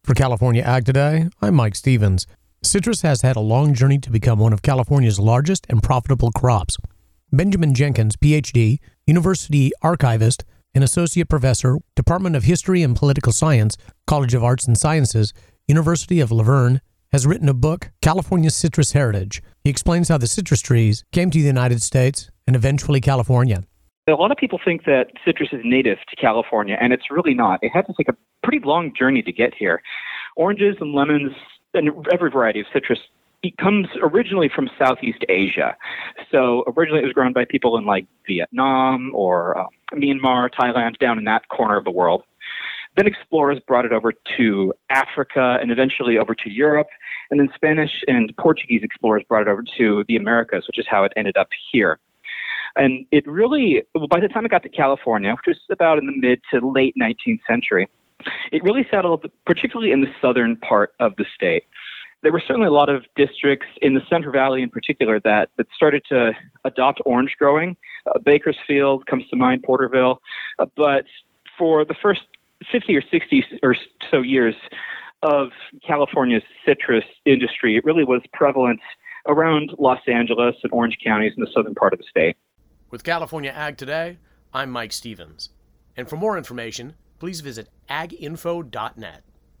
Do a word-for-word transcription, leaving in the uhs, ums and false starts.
For California Ag Today, I'm Mike Stevens. Citrus has had a long journey to become one of California's largest and profitable crops. Benjamin Jenkins, P H D, University Archivist, and Associate Professor, Department of History and Political Science, College of Arts and Sciences, University of La Verne, has written a book, California's Citrus Heritage. He explains how the citrus trees came to the United States and eventually California. A lot of people think that citrus is native to California, and it's really not. It had to take a pretty long journey to get here. Oranges and lemons and every variety of citrus, it comes originally from Southeast Asia. So originally it was grown by people in like Vietnam or uh, Myanmar, Thailand, down in that corner of the world. Then explorers brought it over to Africa and eventually over to Europe. And then Spanish and Portuguese explorers brought it over to the Americas, which is how it ended up here. And it really, by the time it got to California, which was about in the mid to late nineteenth century, it really settled particularly in the southern part of the state. There were certainly a lot of districts in the Central Valley in particular that, that started to adopt orange growing. Uh, Bakersfield comes to mind, Porterville. Uh, but for the first fifty or sixty or so years of California's citrus industry, it really was prevalent around Los Angeles and Orange counties in the southern part of the state. With California Ag Today, I'm Mike Stevens. And for more information, please visit ag info dot net.